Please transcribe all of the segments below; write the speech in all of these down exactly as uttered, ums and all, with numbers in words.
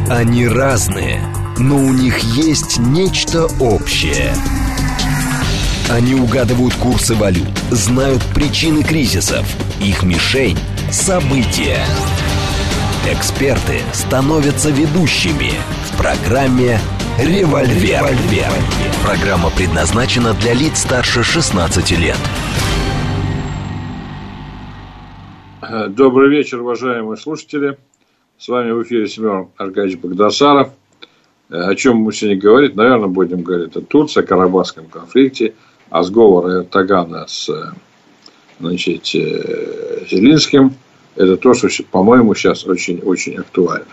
Они разные, но у них есть нечто общее. Они угадывают курсы валют, знают причины кризисов. Их мишень – события. Эксперты становятся ведущими в программе «Револьвер». Программа предназначена для лиц старше шестнадцати лет. Добрый вечер, уважаемые слушатели. С вами в эфире Семен Аркадьевич Багдасаров. О чем мы сегодня говорить? Наверное, будем говорить о Турции, о Карабахском конфликте, о сговоре Эрдогана с, значит, Зеленским. Это то, что, по-моему, сейчас очень-очень актуально.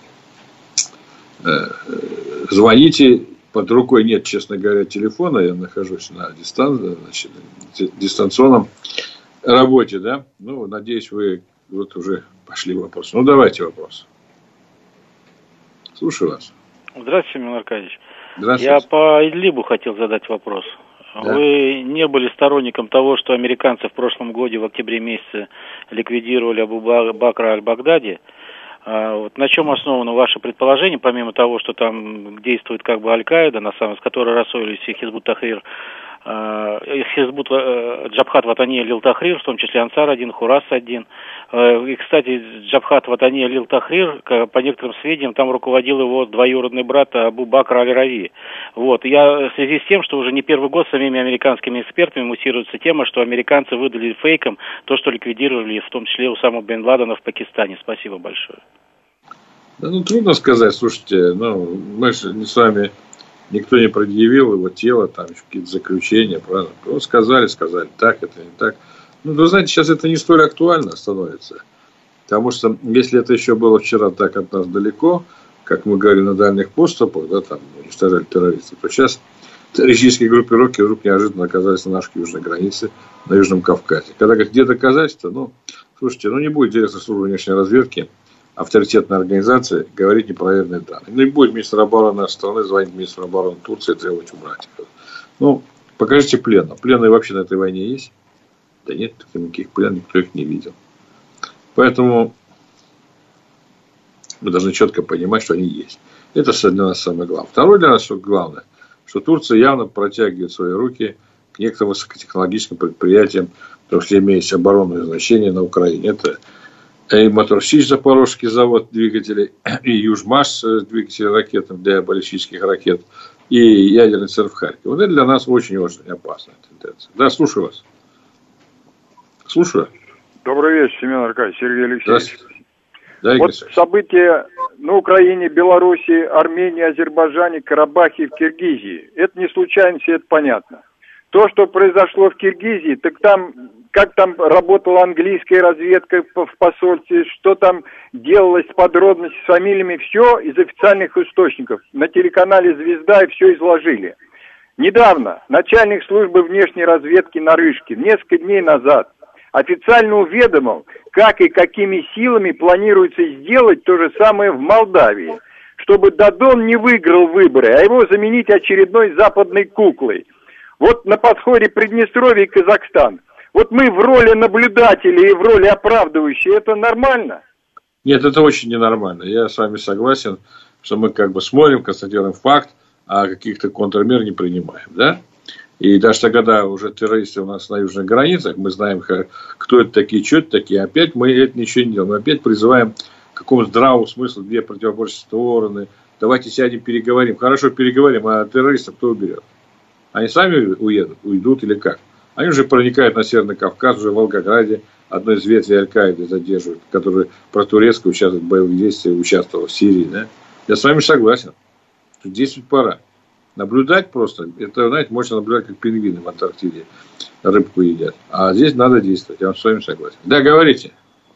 Да? Звоните. Под рукой нет, честно говоря, телефона. Я нахожусь на дистан... значит, дистанционном работе. Да? Ну, надеюсь, вы вот уже пошли вопросы. Ну, давайте вопрос. Слушаю вас. Здравствуйте, Семен Аркадьевич. Здравствуйте. Я по Идлибу хотел задать вопрос. Да. Вы не были сторонником того, что американцы в прошлом году в октябре месяце ликвидировали Абу Бакра аль-Багдади. А вот на чем основано ваше предположение, помимо того, что там действует как бы Аль-Каида, на самом, с которой рассорились и Хизбут Тахрир, Хизбут Джабхат Ватани Лил Тахрир, в том числе Ансар один, Хурас один. И, кстати, Джабхат Ватани Лил Тахрир, по некоторым сведениям, там руководил его двоюродный брат Абу Бакр аль-Рави. Вот. Я в связи с тем, что уже не первый год самими американскими экспертами муссируется тема, что американцы выдали фейком то, что ликвидировали, в том числе Усаму бен Ладена в Пакистане. Спасибо большое. Да, ну, трудно сказать. Слушайте, ну, мы же не с вами... Никто не предъявил его тело, там еще какие-то заключения, правильно? Вот сказали, сказали, так, это не так. Ну, вы знаете, сейчас это не столь актуально становится. Потому что, если это еще было вчера так от нас далеко, как мы говорили на дальних поступах, да, там уничтожали террористов, то сейчас террористические группировки вдруг неожиданно оказались на нашей южной границе, на Южном Кавказе. Когда говорят, где доказательства, ну, слушайте, ну не будет интересно службы внешней разведки, авторитетной организации говорить непроверенные данные. Ну, и будет министр обороны нашей страны звонить министру обороны Турции и требовать убрать их. Ну, покажите пленных. Пленные вообще на этой войне есть? Да нет, никаких пленных, никто их не видел. Поэтому мы должны четко понимать, что они есть. Это для нас самое главное. Второе для нас что главное, что Турция явно протягивает свои руки к некоторым высокотехнологическим предприятиям, в том числе имеющим оборонное значение на Украине. Это и Моторсич, Запорожский завод двигателей, и Южмаш, двигатели ракетов для баллистических ракет, и ядерный центр в Харькове. Вот это для нас очень-очень опасная тенденция. Да, слушаю вас. Слушаю. Добрый вечер, Семен Аркадьевич, Сергей Алексеевич. Здравствуйте. Да, вот события на Украине, Беларуси, Армении, Азербайджане, Карабахе и в Киргизии. Это не случайность, это понятно. То, что произошло в Киргизии, так там, как там работала английская разведка в посольстве, что там делалось с подробностями, с фамилиями, все из официальных источников. На телеканале «Звезда» и все изложили. Недавно начальник службы внешней разведки Нарышкин, несколько дней назад, официально уведомил, как и какими силами планируется сделать то же самое в Молдавии, чтобы Додон не выиграл выборы, а его заменить очередной западной куклой. Вот на подходе Приднестровье и Казахстан. Вот мы в роли наблюдателей и в роли оправдывающей. Это нормально? Нет, это очень ненормально. Я с вами согласен, что мы как бы смотрим, констатируем факт, а каких-то контрмер не принимаем. Да? И даже тогда уже террористы у нас на южных границах, мы знаем, кто это такие, что это такие. Опять мы это ничего не делаем. Мы опять призываем к какому-то здравому смыслу, две противоборствующие стороны. Давайте сядем, переговорим. Хорошо, переговорим, а террористов кто уберет? Они сами уедут, уйдут или как? Они уже проникают на Северный Кавказ, уже в Волгограде одной из ветвей Аль-Каиды задерживают, который протурецко участвует в боевых действиях, участвовал в Сирии. Да? Я с вами согласен, что действовать пора. Наблюдать просто, это, знаете, можно наблюдать, как пингвины в Антарктиде рыбку едят. А здесь надо действовать, я с вами согласен. Да, говорите.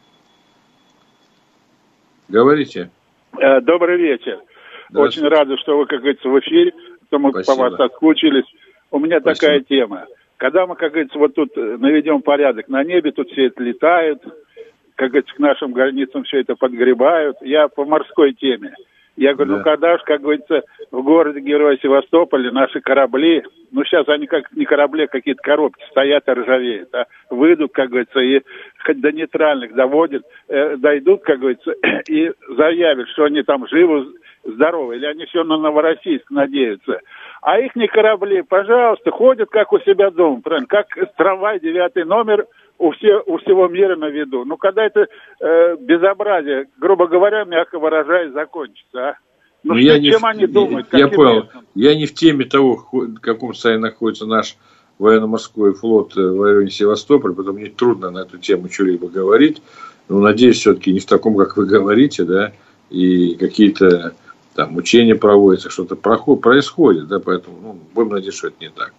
Говорите. Добрый вечер. Очень рада, что вы, как говорится, в эфире. То мы Спасибо. По вас соскучились. У меня Спасибо. Такая тема. Когда мы, как говорится, вот тут наведем порядок на небе, тут все это летает, как говорится, к нашим границам все это подгребают. Я по морской теме. Я говорю, да. ну когда ж, как говорится, в городе Героя Севастополя наши корабли, ну сейчас они как не корабли, какие-то коробки стоят и ржавеют, а выйдут, как говорится, и хоть до нейтральных доводят, э, дойдут, как говорится, и заявят, что они там живы, здоровая, или они все на Новороссийск надеются. А их корабли, пожалуйста, ходят как у себя дома, правильно? Как трамвай, девятый номер у, все, у всего мира на виду. Ну, когда это э, безобразие, грубо говоря, мягко выражаясь, закончится, а? Ну, что, чем не, они думают? Я понял. Местом? Я не в теме того, в каком состоянии находится наш военно-морской флот в районе Севастополя, поэтому мне трудно на эту тему что-либо говорить. Но, надеюсь, все-таки не в таком, как вы говорите, да, и какие-то там учения проводятся, что-то происходит, да, поэтому, ну, будем надеяться, что это не так.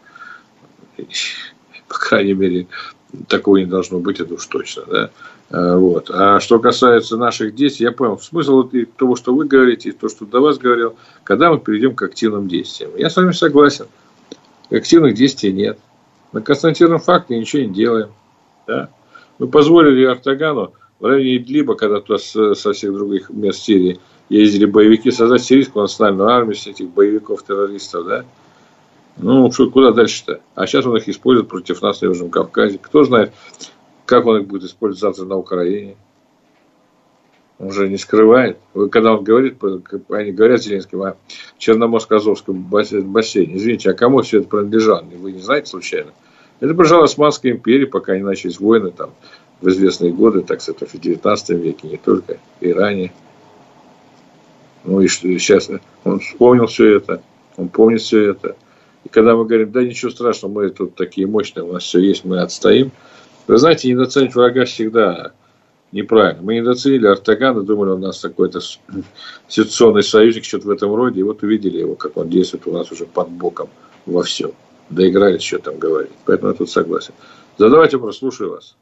По крайней мере, такого не должно быть, это уж точно, да. Вот. А что касается наших действий, я понял смысл и того, что вы говорите, и то, что до вас говорил, когда мы перейдем к активным действиям. Я с вами согласен. Активных действий нет. Мы констатируем факты и ничего не делаем. Да? Мы позволили Эрдогану в районе Идлиба, когда туда со всех других мест Сирии ездили боевики, создать сирийскую национальную армию с этих боевиков-террористов. Да? Ну, что, куда дальше-то? А сейчас он их использует против нас на Южном Кавказе. Кто знает, как он их будет использовать завтра на Украине. Он же не скрывает. Когда он говорит, они говорят Зеленским о Черноморско-Азовском бассейне. Извините, а кому все это принадлежало? Вы не знаете случайно? Это принадлежало Османской империи, пока не начались войны там, в известные годы, так сказать, в девятнадцатом веке, не только, и ранее. Ну и что, сейчас он вспомнил все это, он помнит все это. И когда мы говорим, да ничего страшного, мы тут такие мощные, у нас все есть, мы отстоим. Вы знаете, недооценить врага всегда неправильно. Мы недооценили Эрдогана, думали, у нас какой-то ситуационный союзник, что-то в этом роде. И вот увидели его, как он действует у нас уже под боком во всем. Доигрались, что там говорить. Поэтому я тут согласен. Задавайте вопрос, слушаю вас.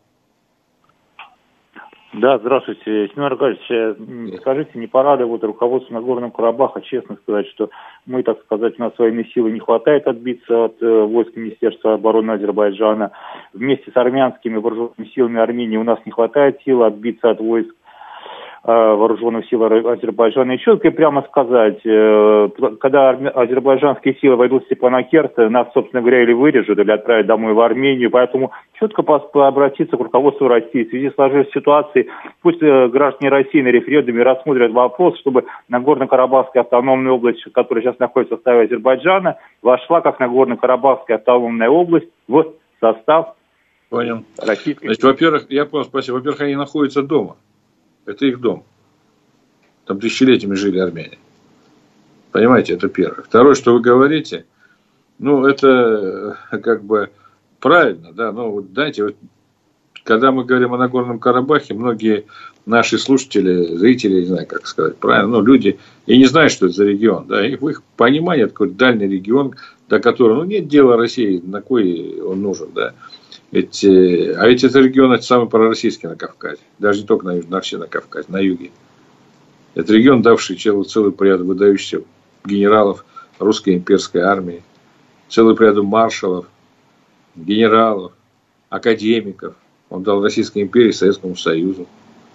Да, здравствуйте, Семен Аркадьевич. Скажите, не пора ли вот руководству Нагорного Карабаха честно сказать, что мы, так сказать, у нас военной силы не хватает отбиться от э, войск Министерства обороны Азербайджана. Вместе с армянскими вооруженными силами Армении у нас не хватает сил отбиться от войск э, вооруженных сил Азербайджана. И четко и прямо сказать, э, когда азербайджанские силы войдут в Степанакерт, нас, собственно говоря, или вырежут, или отправят домой в Армению. Поэтому четко обратиться к руководству России. В связи с сложившейся ситуацией, пусть э, граждане России на референдуме рассмотрят вопрос, чтобы Нагорно-Карабахская автономная область, которая сейчас находится в составе Азербайджана, вошла как Нагорно-Карабахская автономная область в состав Понял. Российской. Значит, во-первых, я понял, спасибо. Во-первых, они находятся дома. Это их дом. Там тысячелетиями жили армяне. Понимаете, это первое. Второе, что вы говорите, ну, это как бы правильно, да, но вот знаете, вот, когда мы говорим о Нагорном Карабахе, многие наши слушатели, зрители, не знаю, как сказать, правильно, ну, люди и не знают, что это за регион, да, и в их понимании это какой-то дальний регион, до которого, ну, нет дела России, на кой он нужен, да. Ведь, а ведь это регион, это самый пророссийский на Кавказе, даже не только на юге, вообще на Кавказе, на юге. Это регион, давший целый порядок выдающихся генералов русской имперской армии, целый порядок маршалов, генералов, академиков. Он дал Российской империи, Советскому Союзу.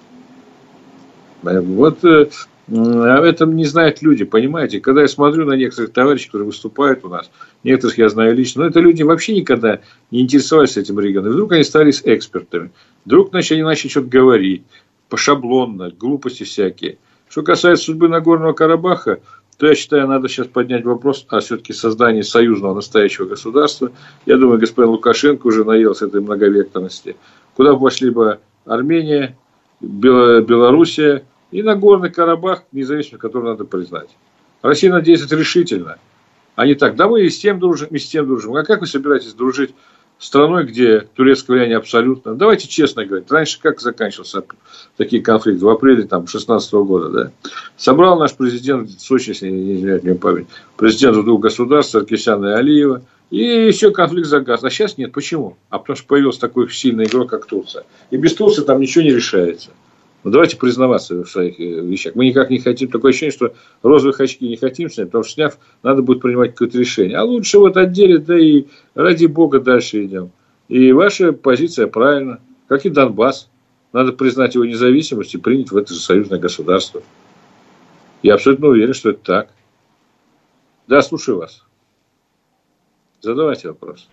Вот об этом не знают люди, понимаете. Когда я смотрю на некоторых товарищей, которые выступают у нас, некоторых я знаю лично, но это люди вообще никогда не интересовались этим регионом. И вдруг они стали экспертами. Вдруг начали, они начали что-то говорить, пошаблонно, глупости всякие. Что касается судьбы Нагорного Карабаха, то я считаю, надо сейчас поднять вопрос о все-таки создании союзного настоящего государства. Я думаю, господин Лукашенко уже наелся этой многовекторности. Куда пошли бы Армения, Белоруссия и Нагорный Карабах, независимо, который надо признать. Россия надо действовать решительно. А не так, да мы и с тем дружим, и с тем дружим. А как вы собираетесь дружить с страной, где турецкое влияние абсолютно? Давайте честно говорить. Раньше как заканчивался такие конфликты? В апреле там шестнадцатого года, да? Собрал наш президент в Сочи, если не изменяет мне память, президент двух государств, Саркисяна и Алиева. И еще конфликт загас. А сейчас нет. Почему? А потому что появился такой сильный игрок, как Турция. И без Турции там ничего не решается. Ну, давайте признаваться в своих вещах. Мы никак не хотим, такое ощущение, что розовых очки не хотим снять, потому что сняв, надо будет принимать какое-то решение. А лучше вот отделить, да и ради бога дальше идем. И ваша позиция правильна. Как и Донбасс. Надо признать его независимость и принять в это же союзное государство. Я абсолютно уверен, что это так. Да, слушаю вас. Задавайте вопрос.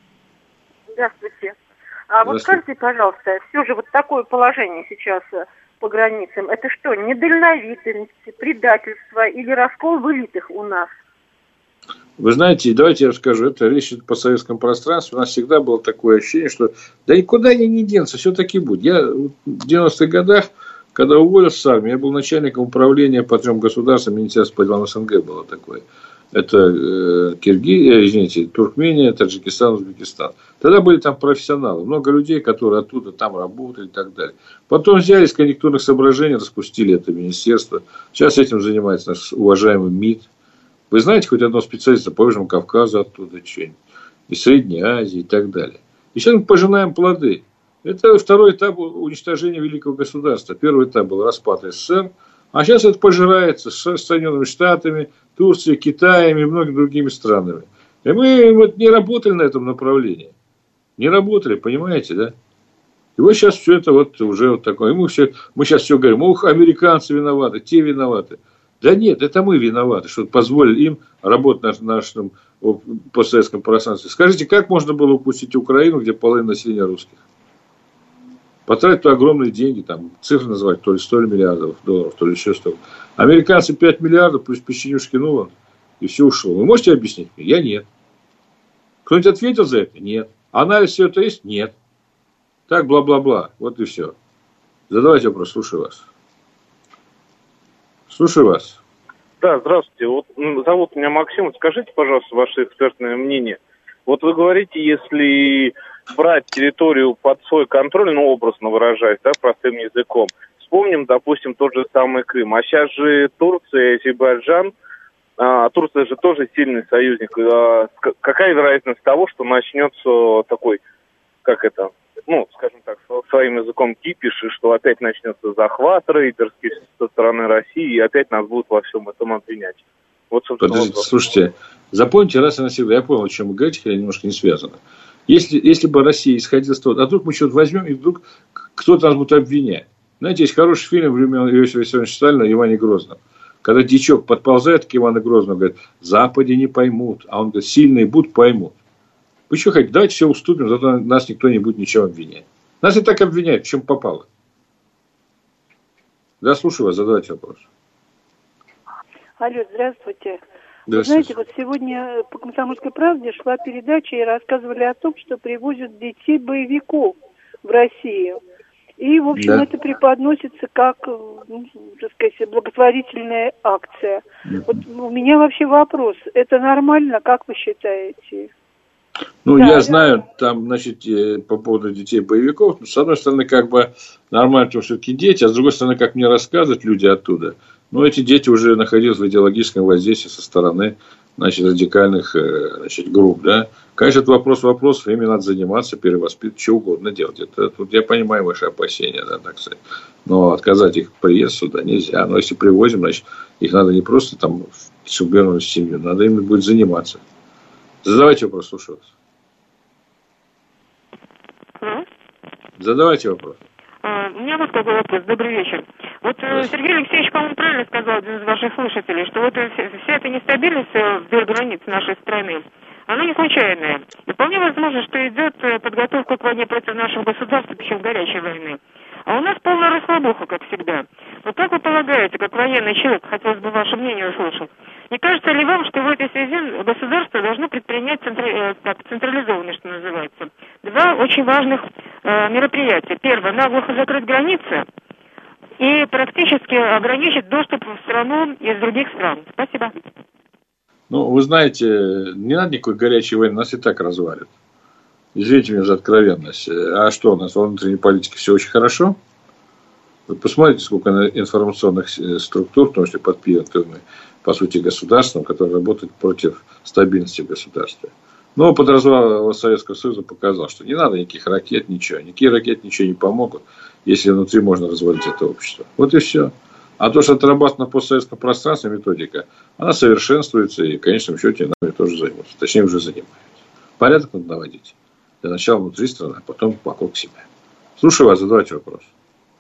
Здравствуйте. А вот скажите, пожалуйста, все же вот такое положение сейчас по границам, это что, недальновидность, предательство или раскол в элитах у нас? Вы знаете, давайте я расскажу, это речь идет по советскому пространству. У нас всегда было такое ощущение, что да никуда они не денутся, все-таки будет. Я в девяностых годах, когда уволился с армии, я был начальником управления по трем государствам, Министерство по делам СНГ было такое. Это э, Киргизия, извините, Туркмения, Таджикистан, Узбекистан. Тогда были там профессионалы, много людей, которые оттуда там работали и так далее. Потом взяли из конъюнктурных соображений, распустили это министерство. Сейчас этим занимается наш уважаемый МИД. Вы знаете хоть одного специалиста по Южному Кавказу оттуда, что-нибудь, из Средней Азии и так далее. И сейчас мы пожинаем плоды. Это второй этап уничтожения великого государства. Первый этап был распад СССР, а сейчас это пожирается с Соединенными Штатами, Турцией, Китаем и многими другими странами. И мы вот не работали на этом направлении. Не работали, понимаете, да? И вот сейчас все это вот уже вот такое. И мы, все, мы сейчас все говорим, ох, американцы виноваты, те виноваты. Да нет, это мы виноваты, что позволили им работать на нашем постсоветском пространстве. Скажите, как можно было упустить Украину, где половина населения русских? Потратить туда огромные деньги, там, цифры называть, то ли сто миллиардов долларов, то ли еще сто. Американцы пять миллиардов, плюс печенюшки, ну, и все ушло. Вы можете объяснить мне? Я нет. Кто-нибудь ответил за это? Нет. Анализ все это есть? Нет. Так, бла-бла-бла. Вот и все. Задавайте вопрос, слушаю вас. Слушаю вас. Да, здравствуйте. Вот зовут меня Максим. Скажите, пожалуйста, ваше экспертное мнение. Вот вы говорите, если брать территорию под свой контроль, ну, образно выражаясь, да, простым языком, вспомним, допустим, тот же самый Крым. А сейчас же Турция и Азербайджан, а, Турция же тоже сильный союзник. А, какая вероятность того, что начнется такой, как это, ну, скажем так, своим языком кипиш, и что опять начнется захват рейдерский со стороны России, и опять нас будут во всем этом обвинять? Вот, Подождите, вопрос. Слушайте, запомните раз и навсегда, я понял, о чем вы говорите, хотя немножко не связано. Если, если бы Россия исходила с того, а вдруг мы что-то возьмем, и вдруг кто-то нас будет обвинять. Знаете, есть хороший фильм времен Иосифа Виссарионовича Сталина «Иване Грозном». Когда дичок подползает к Ивану Грозному, говорит, Западе не поймут, а он говорит, сильные будут, поймут. Вы что хотите, давайте все уступим, зато нас никто не будет ничего обвинять. Нас и так обвиняют, в чем попало. Да, слушаю вас, задавайте вопрос. Алло, здравствуйте. Вы знаете, вот сегодня по «Комсомольской правде» шла передача и рассказывали о том, что привозят детей боевиков в Россию. И, в общем, да. это преподносится как, ну, так сказать, благотворительная акция. Mm-hmm. Вот у меня вообще вопрос. Это нормально, как вы считаете? Ну, да, я да. знаю, там, значит, по поводу детей-боевиков, с одной стороны, как бы нормально, потому что все-таки дети, а с другой стороны, как мне рассказывают люди оттуда, ну, эти дети уже находились в идеологическом воздействии со стороны, значит, радикальных, значит, групп, да. Конечно, это вопрос вопросов, ими надо заниматься, перевоспитывать, что угодно делать. Это, тут я понимаю ваши опасения, да, так сказать. Но отказать их приезд сюда нельзя. Но если привозим, значит, их надо не просто там, чтобы вернулись в семью, надо им будет заниматься. Задавайте вопрос, слушаю вас. А? Задавайте вопрос. А, у меня вот такой вопрос. Добрый вечер. Вот Сергей Алексеевич, по-моему, правильно сказал, один из ваших слушателей, что вот вся эта нестабильность вдоль границ нашей страны, она не случайная. И вполне возможно, что идет подготовка к войне против нашего государства, причем горячей войны. А у нас полная расслабуха, как всегда. Вот как вы полагаете, как военный человек, хотелось бы ваше мнение услышать, не кажется ли вам, что в этой связи государство должно предпринять центра... так, централизованно, что называется, два очень важных э, мероприятия? Первое, наглухо закрыть границы и практически ограничить доступ в страну из других стран. Спасибо. Ну, вы знаете, не надо никакой горячей войны, нас и так развалят. Извините меня за откровенность. А что, у нас во внутренней политике все очень хорошо? Вы посмотрите, сколько информационных структур, в том числе подпитанных, по сути, государством, которые работают против стабильности государства. Но опыт развала Советского Союза показал, что не надо никаких ракет, ничего. Никакие ракеты ничего не помогут, если внутри можно развалить это общество. Вот и все. А то, что отрабатывана на постсоветском пространстве методика, она совершенствуется, и в конечном счете нами тоже займутся. Точнее, уже занимаются. Порядок надо наводить. Для начала внутри страны, а потом вокруг себя. Слушаю вас, задавайте вопрос.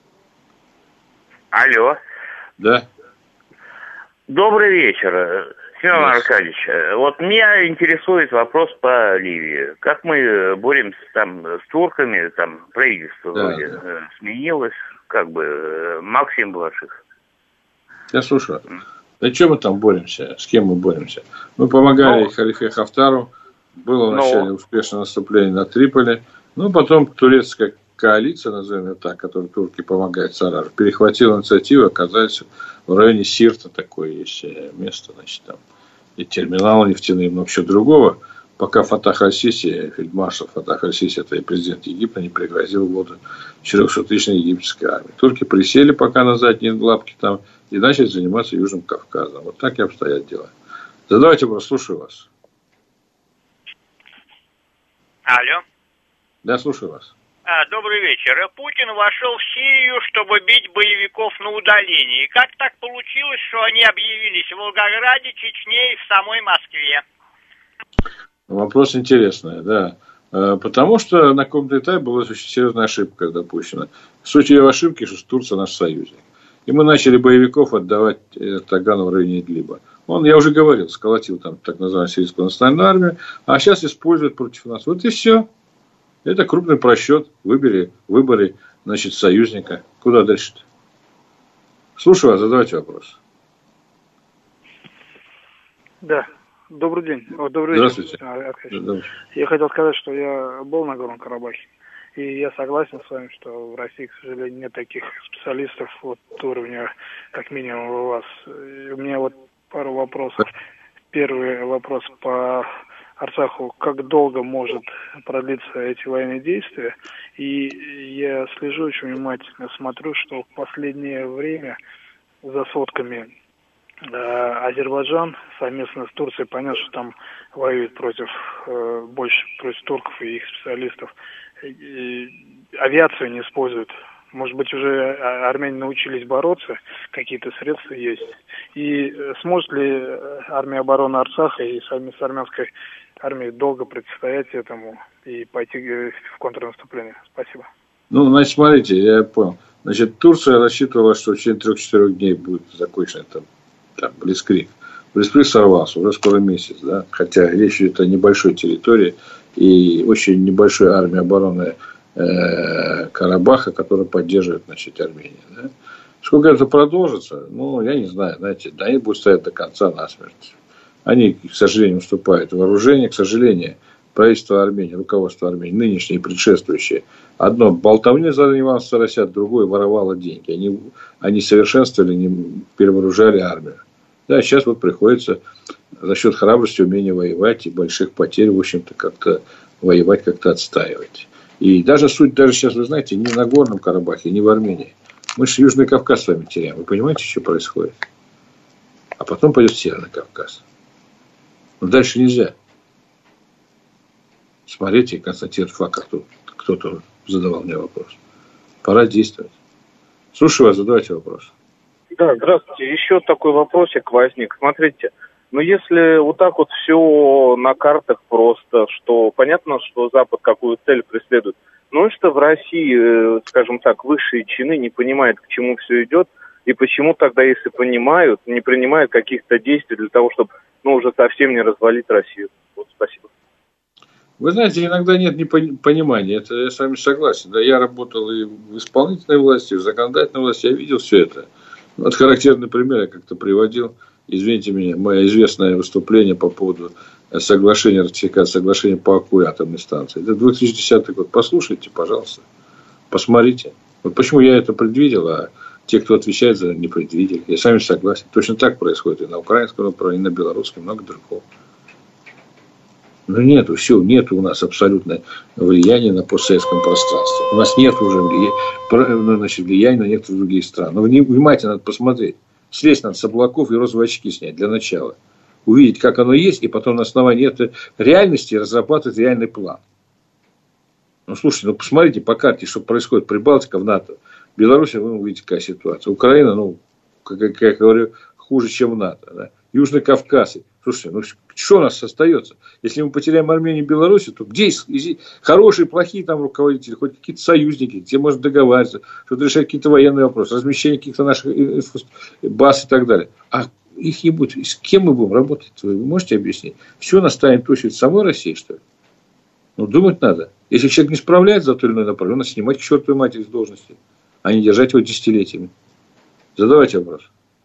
Алло. Да. Добрый вечер. Семен Аркадьевич, вот меня интересует вопрос по Ливии. Как мы боремся там с турками, там правительство да, вроде да. сменилось, как бы Максим Балаших. Я слушаю. Да чем мы там боремся? С кем мы боремся? Мы помогали ну, халифе Хафтару. Было вначале ну, успешное наступление на Триполи. Ну, потом турецкая коалиция, назовем ее так, которой турки помогают Сараджу, перехватила инициативу, оказались в районе Сирта, такое есть место, значит, там и терминалы нефтяные, и много чего другого, пока Фатах аль-Сиси, фельдмаршал Фатах аль-Сиси, это и президент Египта, не пригрозил вводу четырехсоттысячной египетской армии. Турки присели пока на задние лапки там и начали заниматься Южным Кавказом. Вот так и обстоят дела. Задавайте вопрос, слушаю вас. Алло. Да, слушаю вас. А, добрый вечер. Путин вошел в Сирию, чтобы бить боевиков на удалении. Как так получилось, что они объявились в Волгограде, Чечне и в самой Москве? Вопрос интересный, да. Потому что на каком-то этапе была очень серьезная ошибка допущена. Суть ее ошибки, что Турция наш союзник. И мы начали боевиков отдавать Эрдогану в районе Идлиба. Он, я уже говорил, сколотил там так называемую сирийскую национальную армию, а сейчас использует против нас. Вот и все. Это крупный просчет. Выбери, выбори, значит, союзника. Куда дальше-то? Слушаю вас, задавайте вопрос. Да, добрый день. О, добрый Здравствуйте. День. Я хотел сказать, что я был на Горном Карабахе. И я согласен с вами, что в России, к сожалению, нет таких специалистов вот уровня, как минимум, у вас. И у меня вот пару вопросов. Первый вопрос по Арцаху. Как долго может продлиться эти военные действия? И я слежу очень внимательно, смотрю, что в последнее время за сводками э, Азербайджан совместно с Турцией понес, что там воюет против, э, больше против турков и их специалистов. И авиацию не используют. Может быть, уже армяне научились бороться, какие-то средства есть. И сможет ли армия обороны Арцаха и сами с армянской армией долго противостоять этому и пойти в контрнаступление? Спасибо. Ну, значит, смотрите, я понял. Значит, Турция рассчитывала, что в течение трех-четырех дней будет закончен там, там Блицкриг. Блицкриг сорвался, уже скоро месяц, да. Хотя речь идет о небольшой территории и очень небольшой армии обороны э, Карабаха, которая поддерживает, значит, Армению. Да? Сколько это продолжится, ну, я не знаю, знаете, да, они будут стоять до конца насмерть. Они, к сожалению, вступают в вооружение, к сожалению, правительство Армении, руководство Армении, нынешнее и предшествующее, одно болтовней занималось Сарасят, другое воровало деньги. Они, они совершенствовали, не перевооружали армию. Да, сейчас вот приходится за счет храбрости, умения воевать и больших потерь, в общем-то, как-то воевать, как-то отстаивать. И даже суть, даже сейчас, вы знаете, не на Горном Карабахе, не в Армении. Мы же Южный Кавказ с вами теряем. Вы понимаете, что происходит? А потом пойдет Северный Кавказ. Но дальше нельзя. Смотрите и констатировать факт, кто, кто-то задавал мне вопрос. Пора действовать. Слушаю вас, задавайте вопрос. Да, здравствуйте. Еще такой вопросик возник. Смотрите, ну если вот так вот все на картах просто, что понятно, что Запад какую цель преследует, ну и что в России, скажем так, высшие чины не понимают, к чему все идет, и почему тогда, если понимают, не принимают каких-то действий для того, чтобы, ну, уже совсем не развалить Россию. Вот, спасибо. Вы знаете, иногда нет непонимания, это я с вами согласен. Да, я работал и в исполнительной власти, и в законодательной власти, я видел все это. Вот характерный пример я как-то приводил. Извините меня, мое известное выступление по поводу соглашения, ратификации соглашения по Аку атомной станции. Это две тысячи десятый год. Послушайте, пожалуйста. Посмотрите. Вот почему я это предвидел, а те, кто отвечает за это, не предвидели. Я с вами согласен. Точно так происходит и на украинском направлении, и на белорусском, и много другого. Но нету, все, нету у нас абсолютно влияния на постсоветском пространстве. У нас нет уже влияния, значит, влияния на некоторые другие страны. Но внимательно надо посмотреть. Слезть надо с облаков и розовые очки снять для начала. Увидеть, как оно есть, и потом на основании этой реальности разрабатывать реальный план. Ну, слушайте, ну посмотрите по карте, что происходит. Прибалтика в НАТО. Беларусь, вы увидите, какая ситуация. Украина, ну, как, как я говорю, хуже, чем в НАТО. Да? Южный Кавказ. Слушайте, ну что у нас остается? Если мы потеряем Армению и Беларусь, то где хорошие, плохие там руководители, хоть какие-то союзники, где можно договариваться, что-то решать какие-то военные вопросы, размещение каких-то наших баз и так далее. А их не будет. С кем мы будем работать? Вы можете объяснить? Все настанет точно в самой России, что ли? Ну, думать надо. Если человек не справляется за то или иное направление, надо снимать к чертовой матери с должности, а не держать его десятилетиями. Задавайте вопрос.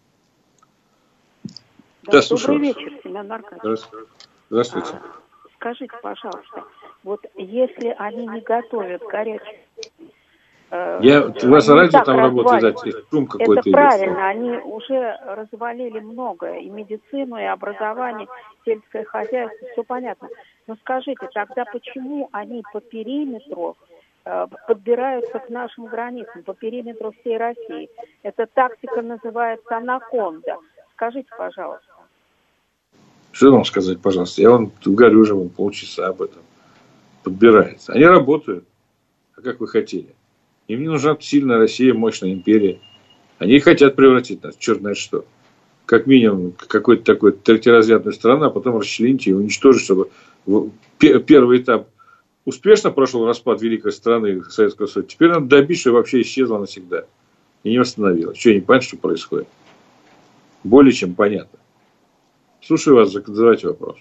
Да, да, добрый вечер, Семен Аркадьевич. Здравствуйте. А, скажите, пожалуйста, вот если они не готовят горячий... Э, Я, у вас радио там работает, да, шум какой-то. Это правильно, они уже развалили многое, и медицину, и образование, сельское хозяйство, все понятно. Но скажите, тогда почему они по периметру э, подбираются к нашим границам, по периметру всей России? Эта тактика называется анаконда. Скажите, пожалуйста. Что вам сказать, пожалуйста? Я вам говорю уже вам полчаса об этом. Подбирается. Они работают. А как вы хотели? Им не нужна сильная Россия, мощная империя. Они хотят превратить нас, черт знает что. Как минимум, какой-то такой третьеразрядную страну, а потом расчленить и уничтожить, чтобы первый этап успешно прошел распад великой страны Советского Союза. Теперь надо добить, что вообще исчезла навсегда. И не восстановилась. Что, не понятно, что происходит? Более чем понятно. Слушаю вас, задавайте вопрос.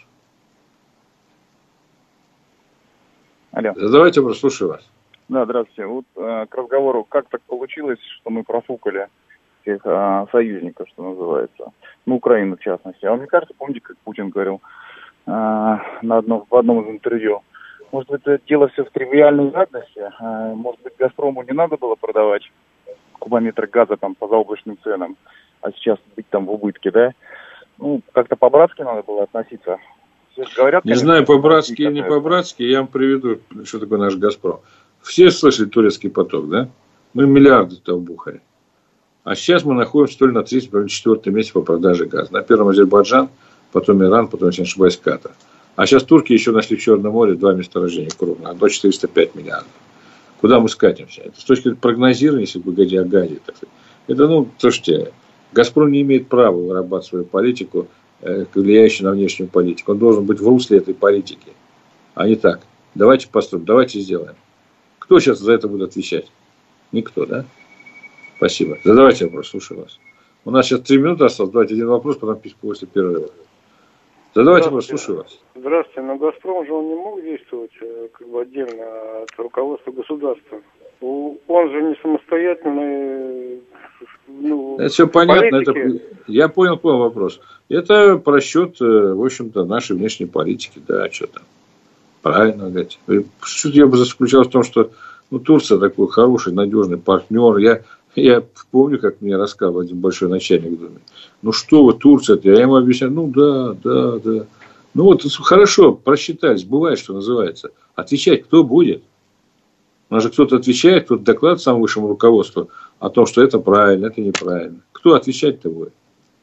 Алло. Задавайте вопрос, слушаю вас. Да, здравствуйте. Вот э, к разговору, как так получилось, что мы профукали всех э, союзников, что называется, ну, Украину в частности. А вам не кажется, помните, как Путин говорил э, на одном, в одном из интервью, может быть, это дело все в тривиальной жадности, э, может быть, «Газпрому» не надо было продавать кубометр газа там по заоблачным ценам, а сейчас быть там в убытке, да? Ну, как-то по-братски надо было относиться. Все говорят, не конечно, знаю, по-братски или не по-братски, я вам приведу, что такое наш «Газпром». Все слышали турецкий поток, да? Мы миллиарды там вбухали. А сейчас мы находимся то ли на третьем, то ли на четвертом месте по продаже газа. На первом Азербайджан, потом Иран, потом, если не ошибаюсь, Катар. А сейчас турки еще нашли в Черном море два месторождения крупных. Одно четыреста пять миллиардов. Куда мы скатимся? Это с точки зрения прогнозирования, если бы говорить о газе, так сказать. Это, ну, слушайте, «Газпром» не имеет права вырабатывать свою политику, влияющую на внешнюю политику. Он должен быть в русле этой политики. А не так. Давайте поступим, давайте сделаем. Кто сейчас за это будет отвечать? Никто, да? Спасибо. Задавайте вопрос, слушаю вас. У нас сейчас три минуты осталось. Давайте один вопрос, потом после перерыва. Задавайте вопрос, слушаю вас. Здравствуйте. Но «Газпром» же он не мог действовать как бы отдельно от руководства государства. Он же не самостоятельный. Ну, это все понятно. Это, я понял, понял вопрос. Это просчет, в общем-то, нашей внешней политики. Да, что там. Правильно, говорить. Суть я бы заключал в том, что ну, Турция такой хороший, надежный партнер. Я, я помню, как мне рассказывал один большой начальник в Думе. Ну что вы, Турция? Я ему объясняю, ну да, да, да. Ну вот хорошо, просчитались, бывает, что называется. Отвечать кто будет? У нас же кто-то отвечает, кто-то докладывает самому высшему руководству о том, что это правильно, это неправильно. Кто отвечать-то будет?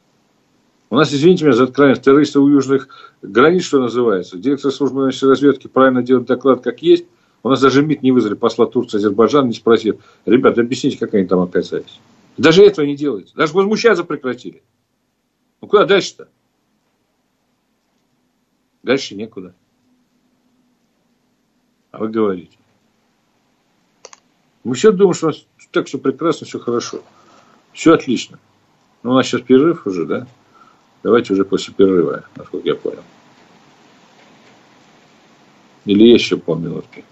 У нас, извините меня за откровенность, террористы у южных границ, что называется. Директор службы внешней разведки правильно делает доклад, как есть. У нас даже МИД не вызвали посла Турции, Азербайджана, не спросив, ребята, объясните, как они там оказались. Даже этого не делается. Даже возмущаться прекратили. Ну, куда дальше-то? Дальше некуда. А вы говорите. Мы все думаем, что у нас так все прекрасно, все хорошо. Все отлично. Но у нас сейчас перерыв уже, да? Давайте уже после перерыва, насколько я понял. Или есть еще полминутки.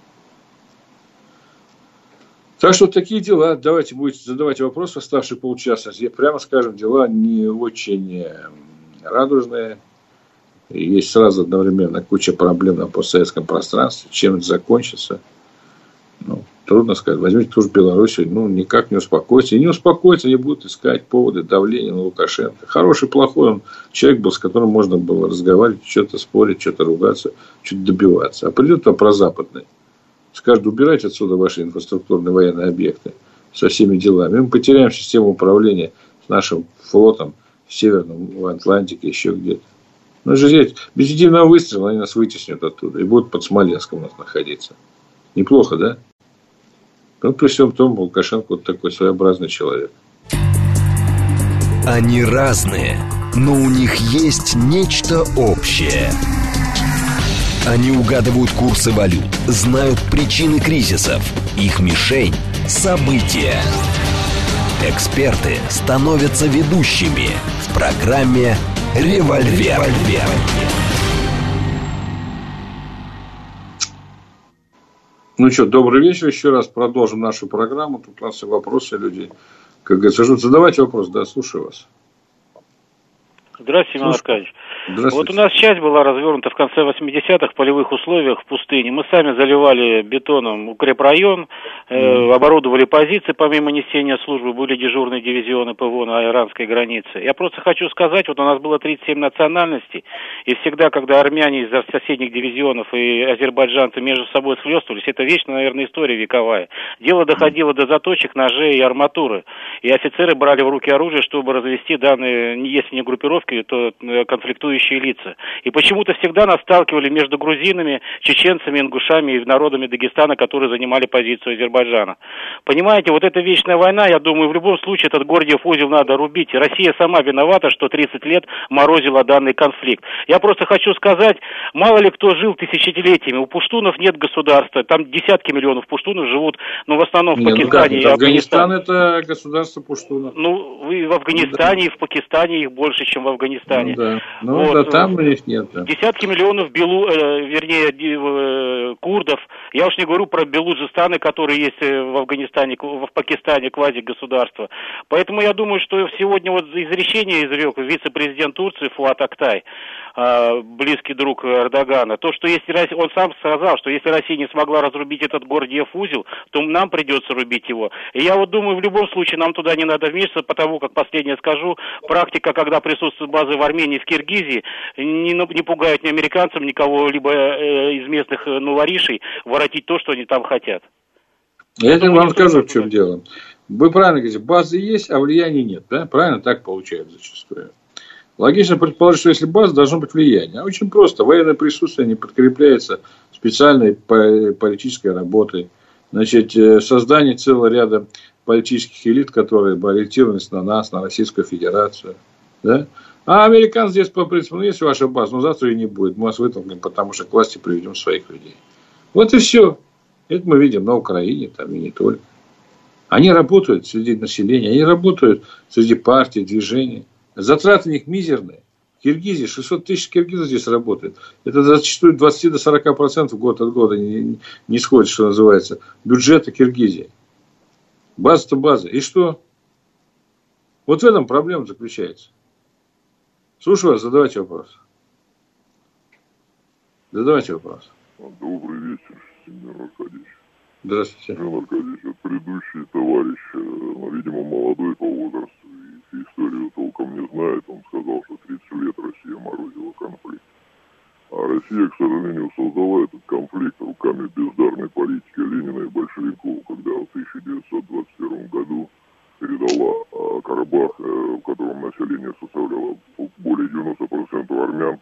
Так что такие дела. Давайте будете задавать вопросы, оставшие полчаса. Прямо скажем, дела не очень радужные. И есть сразу одновременно куча проблем на постсоветском пространстве. Чем это закончится? Ну, трудно сказать. Возьмите ту же Белоруссию, ну, никак не успокоится. И не успокоится, они будут искать поводы давления на Лукашенко. Хороший, плохой он человек был, с которым можно было разговаривать, что-то спорить, что-то ругаться, что-то добиваться. А придет там прозападный. Скажет, убирайте отсюда ваши инфраструктурные военные объекты со всеми делами. Мы потеряем систему управления с нашим флотом в Северном, в Атлантике, еще где-то. Ну, же без единого выстрела они нас вытеснят оттуда и будут под Смоленском у нас находиться. Неплохо, да? Ну, при всем том, Лукашенко вот такой своеобразный человек. Они разные, но у них есть нечто общее. Они угадывают курсы валют, знают причины кризисов. Их мишень – события. Эксперты становятся ведущими в программе «Револьвер». Ну что, добрый вечер. Еще раз продолжим нашу программу. Тут у нас и вопросы люди, как говорится, ждут. Задавайте вопрос, да, слушаю вас. Здравствуйте, Семен Аркадьевич. Вот у нас часть была развернута в конце восьмидесятых в полевых условиях в пустыне. Мы сами заливали бетоном укрепрайон, э, оборудовали позиции, помимо несения службы, были дежурные дивизионы ПВО на иранской границе. Я просто хочу сказать, вот у нас было тридцать семь национальностей, и всегда, когда армяне из соседних дивизионов и азербайджанцы между собой схлестывались, это вечно, наверное, история вековая. Дело доходило до заточек, ножей и арматуры. И офицеры брали в руки оружие, чтобы развести данные, если не группировки, то конфликтующие лица. И почему-то всегда нас сталкивали между грузинами, чеченцами, ингушами и народами Дагестана, которые занимали позицию Азербайджана. Понимаете, вот эта вечная война, я думаю, в любом случае этот Гордиев узел надо рубить. И Россия сама виновата, что тридцать лет морозила данный конфликт. Я просто хочу сказать, мало ли кто жил тысячелетиями. У пуштунов нет государства. Там десятки миллионов пуштунов живут, но в основном в нет, Пакистане ну и Афганистане. Афганистан это государство пуштунов. Ну, и в Афганистане, да. И в Пакистане их больше, чем в Афганистане. Ну, да. Ну, вот, да, там у них нет. Да. Десятки миллионов белу, э, вернее, э, курдов. Я уж не говорю про Белуджистаны, которые есть в Афганистане, в Пакистане, квази-государства. Поэтому я думаю, что сегодня вот изречение изрек вице-президент Турции Фуат Актай, э, близкий друг Эрдогана, то, что если Россия, он сам сказал, что если Россия не смогла разрубить этот Гордиев узел, то нам придется рубить его. И я вот думаю, в любом случае нам туда не надо вмешиваться, потому как, последнее скажу, практика, когда присутствуют базы в Армении и в Киргизии, не, не пугают ни американцам, никого либо э, из местных э, новоришей воротить то, что они там хотят. Я тебе вам скажу, в чем дело. Вы правильно говорите, базы есть, а влияния нет. Да? Правильно так получается зачастую. Логично предположить, что если база, должно быть влияние. А очень просто. Военное присутствие не подкрепляется специальной политической работой. Значит, создание целого ряда политических элит, которые бы ориентировались на нас, на Российскую Федерацию. Да? А американцы здесь по принципу, ну, есть ваша база, но завтра ее не будет. Мы вас вытолкнем, потому что к власти приведем своих людей. Вот и все. Это мы видим на Украине, там и не только. Они работают среди населения, они работают среди партий, движений. Затраты на них мизерные. В Киргизии шестьсот тысяч киргизов здесь работает. Это зачастую двадцать до сорока процентов год от года не, не сходит, что называется, бюджета Киргизии. База-то база. И что? Вот в этом проблема заключается. Слушаю вас, задавайте вопрос. Задавайте вопрос. Добрый вечер, Семен Аркадьевич. Здравствуйте. Семен Аркадьевич, вот предыдущий товарищ, ну, видимо, молодой по возрасту, и историю толком не знает. Он сказал, что тридцать лет Россия морозила конфликт. А Россия, к сожалению, создала этот конфликт руками бездарной политики Ленина и большевиков, когда в тысяча девятьсот двадцать первом году передала а, Карабах, э, в котором население составляло более девяноста процентов армян,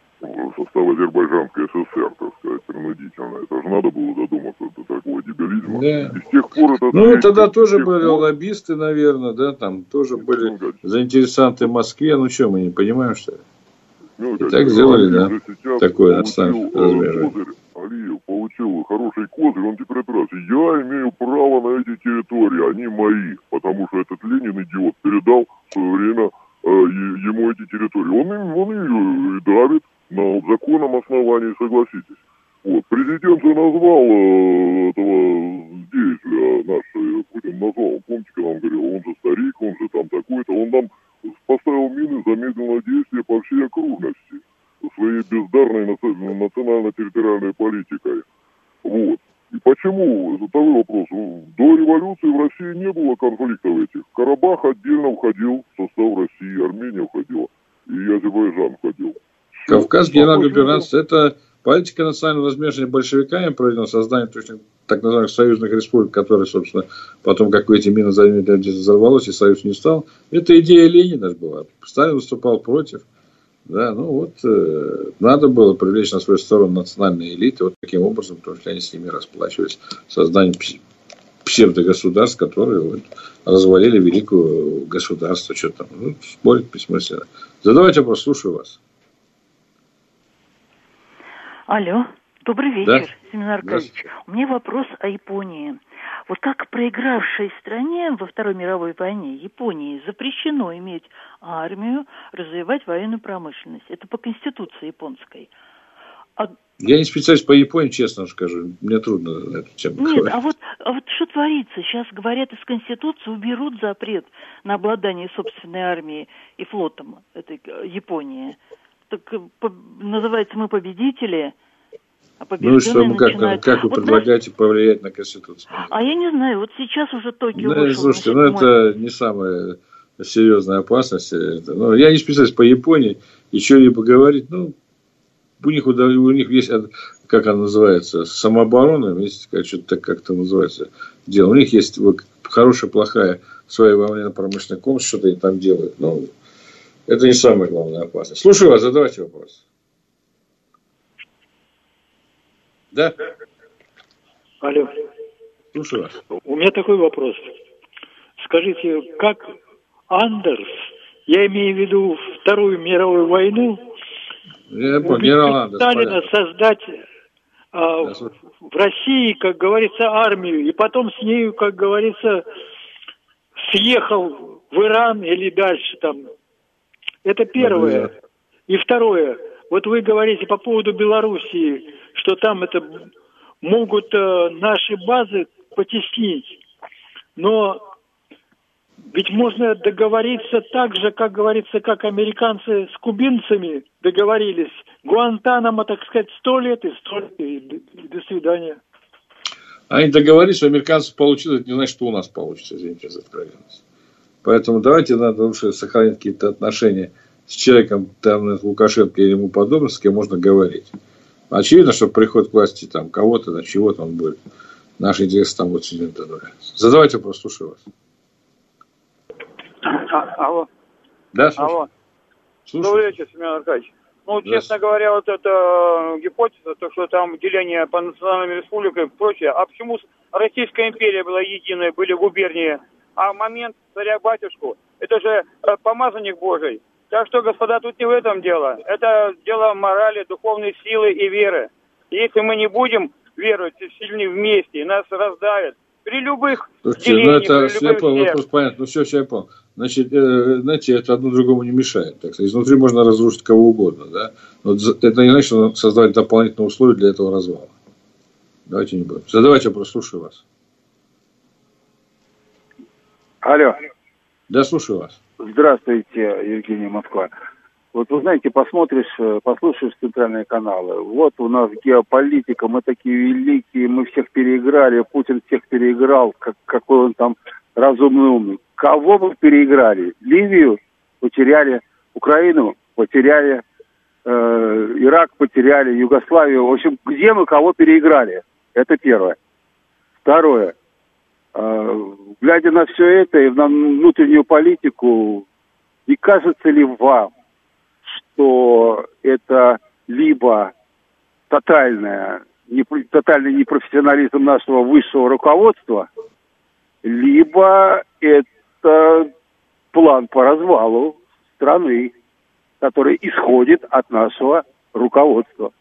в состав Азербайджанской ССР, так сказать, принудительно. Это же надо было додуматься до такого дебилизма. Да. И с тех пор это... Ну, тогда тоже были пор... лоббисты, наверное, да, там тоже ну, были заинтересанты в Москве. Ну, что, мы не понимаем, что ли? Ну, и так сделали, да, такое размер. Алиев получил хороший козырь, он теперь раз, я имею право на эти территории, они мои, потому что этот Ленин, идиот, передал в свое время э, ему эти территории. Он, он ее и давит на законном основании, согласитесь. Вот. Президент же назвал э, этого деятеля наш, Путин назвал, помните, когда он говорил, он же старик, он же там такой-то, он нам поставил мины замедленного действия по всей окружности своей бездарной национально-территориальной политикой. Вот. И почему? Это второй вопрос. До революции в России не было конфликтов этих. Карабах отдельно входил в состав России, Армения входила, и Азербайджан входил. Кавказ, генеральный губернатор, это политика национального возмездия большевиками проведена создание точно так называемых союзных республик, которые, собственно, потом, как эти мины взорвалось, и союз не стал. Это идея Ленина была. Сталин выступал против. Да, ну вот, э, надо было привлечь на свою сторону национальные элиты, вот таким образом, потому что они с ними расплачивались созданием псевдогосударств, которые вот, развалили великое государство, что там, ну, спорить бессмысленно. Задавайте вопрос, слушаю вас. Алло, добрый вечер, да? Семен Аркадьевич. У меня вопрос о Японии. Вот как проигравшей стране во Второй мировой войне, Японии, запрещено иметь армию, развивать военную промышленность. Это по конституции японской. А... Я не специалист по Японии, честно скажу. Мне трудно на эту тему Нет, говорить. а вот, а вот что творится? Сейчас, говорят, из Конституции уберут запрет на обладание собственной армией и флотом этой Японии. Так по, называется, мы победители, а побежденные ну и что, как, начинают... как вы вот предлагаете знаете, повлиять на Конституцию? А я не знаю, вот сейчас уже Токио ну, вышел... Слушайте, ну это не самая серьезная опасность. Это, ну, я не специалист по Японии, и что-либо говорить, ну, у них, у них есть, как она называется, самооборона, есть что-то как-то называется дело. У них есть вот, хорошая, плохая своя военно-промышленная комплекс, что-то они там делают. Но это не самая главная опасность. Слушаю вас, задавайте вопрос. Да? Алло. Слушаю вас. У меня такой вопрос. Скажите, как Андерс, я имею в виду Вторую мировую войну, Я понял, генерал Андерс, Сталина создать а, да, в России, как говорится, армию, и потом с нею, как говорится, съехал в Иран или дальше там. Это первое. Да. И второе. Вот вы говорите по поводу Белоруссии, что там это могут э, наши базы потеснить. Но ведь можно договориться так же, как говорится, как американцы с кубинцами договорились. Гуантанамо, так сказать, сто лет и сто лет, и до свидания. Они договорились, у американцев получилось, это не значит, что у нас получится, извините за откровенность. Поэтому давайте надо лучше сохранить какие-то отношения с человеком, там, Лукашенко или ему подобным, с кем можно говорить. Очевидно, что приход к власти там кого-то, на чего-то он будет. Наши интересы там вот сильно нравятся. Задавайте вопрос, слушаю вас. А, алло. Да, слушаю. Алло. Слушаю. Добрый вечер, Семен Аркадьевич. Ну, честно говоря, вот эта гипотеза, то, что там деление по национальным республикам и прочее, а почему Российская империя была единая, были губернии, а момент царя-батюшку, это же помазанник Божий. Так что, господа, тут не в этом дело. Это дело морали, духовной силы и веры. Если мы не будем веровать сильнее вместе, нас раздавят. При любых Слушайте, делениях, ну это, при любых я понял, вопрос понятно. Ну все, все, я понял. Значит, э, знаете, это одно другому не мешает. Так сказать. Изнутри можно разрушить кого угодно, да. Но это не значит, что надо создавать дополнительные условия для этого развала. Давайте не будем. Задавайте вопрос, слушаю вас. Алло. Да, слушаю вас. Здравствуйте, Евгений, Москва. Вот вы знаете, посмотришь, послушаешь центральные каналы. Вот у нас геополитика, мы такие великие, мы всех переиграли, Путин всех переиграл, как, какой он там разумный, умный. Кого мы переиграли? Ливию потеряли, Украину потеряли, э, Ирак потеряли, Югославию. В общем, где мы кого переиграли? Это первое. Второе. Э, глядя на все это и на внутреннюю политику, не кажется ли вам, что это либо тотальное, не, тотальный непрофессионализм нашего высшего руководства, либо это план по развалу страны, который исходит от нашего руководства.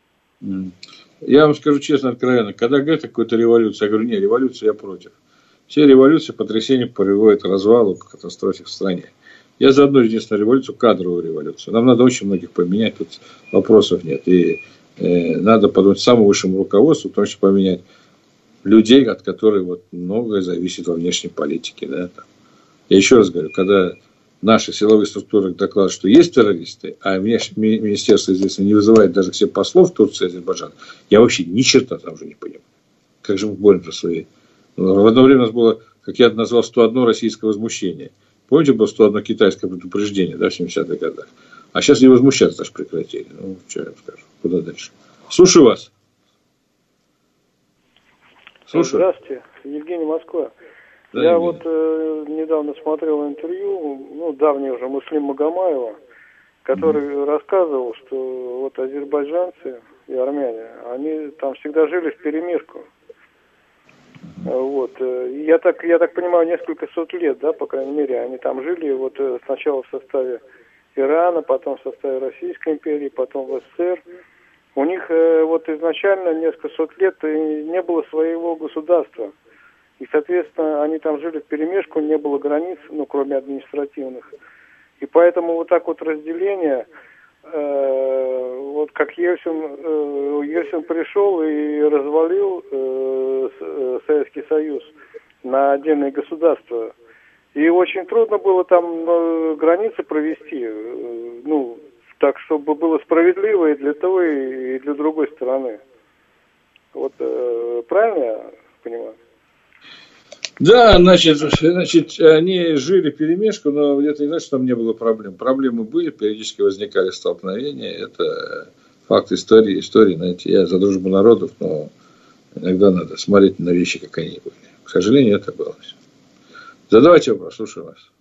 Я вам скажу честно, откровенно, когда говорят о какой-то революции, я говорю, не, революция я против. Все революции, потрясения приводят к развалу, к катастрофе в стране. Я за одну единственную революцию, кадровую революцию. Нам надо очень многих поменять, тут вопросов нет. И э, надо подумать самому высшему руководству, в том числе поменять людей, от которых вот многое зависит во внешней политике. Да, там. Я еще раз говорю, когда наши силовые структуры докладывают, что есть террористы, а внешнее министерство, известно, не вызывает даже всех послов Турции и Азербайджана, я вообще ни черта там уже не понимаю. Как же мы боремся за свои... В одно время у нас было, как я назвал, сто одно российское возмущение. Помните, было сто одно китайское предупреждение, да, в семидесятых годах? А сейчас не возмущаться даже прекратили. Ну, что я вам скажу, куда дальше? Слушаю вас. Слушаю. Здравствуйте, Евгений, Москва. Да, я Евгений. вот э, недавно смотрел интервью, ну, давнее уже, Муслим Магомаева, который mm-hmm. рассказывал, что вот азербайджанцы и армяне, они там всегда жили вперемешку. Вот. Я так, я так понимаю, несколько сот лет, да, по крайней мере, они там жили вот сначала в составе Ирана, потом в составе Российской империи, потом в СССР. У них вот изначально несколько сот лет не было своего государства. И, соответственно, они там жили вперемешку, не было границ, ну, кроме административных. И поэтому вот так вот разделение, э, вот как Ельцин, э, Ельцин пришел и развалил э, э, Советский Союз на отдельные государства. И очень трудно было там э, границы провести, э, ну, так, чтобы было справедливо и для той, и для другой стороны. Вот э, правильно я понимаю? Да, значит, значит, они жили перемешку, но это не значит, что там не было проблем. Проблемы были, периодически возникали столкновения. Это факт истории. Истории, знаете, я за дружбу народов, но иногда надо смотреть на вещи, как они были. К сожалению, это было все. Задавайте вопрос, слушаю вас.